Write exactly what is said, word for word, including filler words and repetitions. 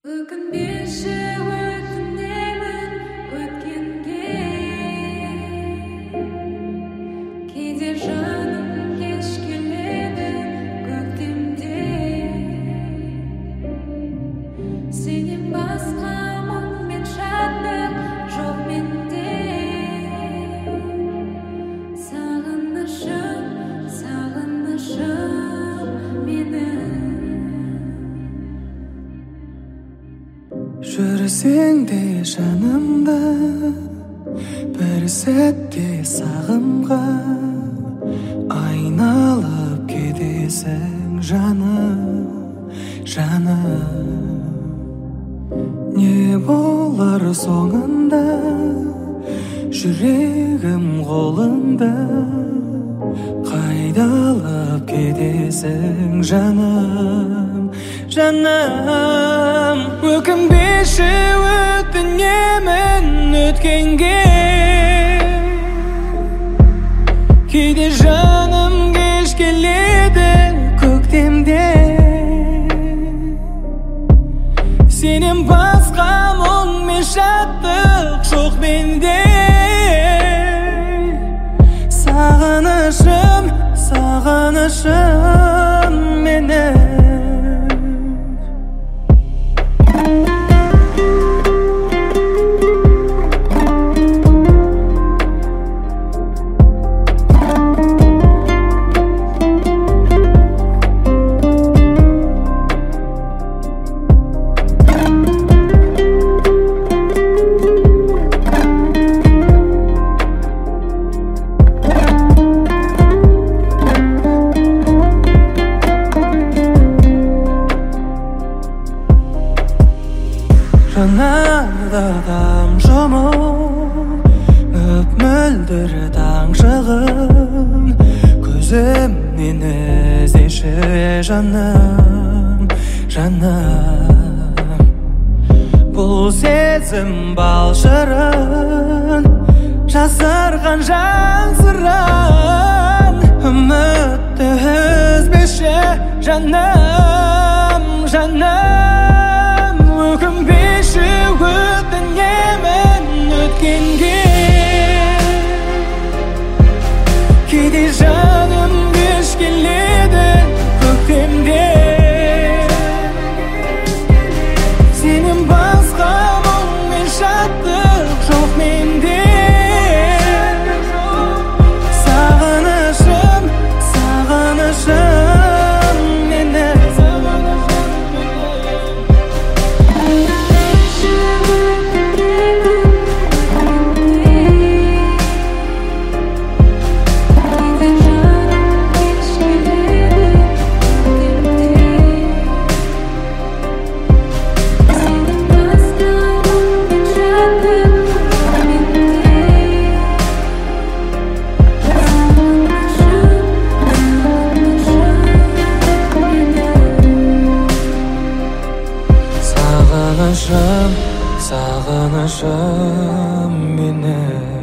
Өкінбеші өтінемін өткенге, кейде жаным кеш келеді көктемде. Сенен басқа мұң мен шаттық жоқ менде. Сағынышым, сағынышым менің. Жүрсең де жанымда, бір сәтте сағымға айналып кетесің жаным, жаным. Не болар соңында, жүрегім қолыңда, қайда алып кетесің жаным, жаным. Өкінбеші өтінемін өткенге, кейде жаным кеш келеді көктемде. Сенен басқа мұң мен шаттық жоқ менде. Сағынышым, сағынышым менің. Жанарда тамшымын, өп мөлдір таң шығын, көзімнен іздеші жаным, жаным. Бұл сезім балшырын, жасырған жан сырын, үмітті үзбеші жаным, жаным. Өкінбеші өтінемін өткенге, кейде жаным кеш келеді көктемде. Сенен басқа мұң мен шаттық жоқ менде. Сағынышым, сағынышым менің. Сағынышым, сағынышым менің.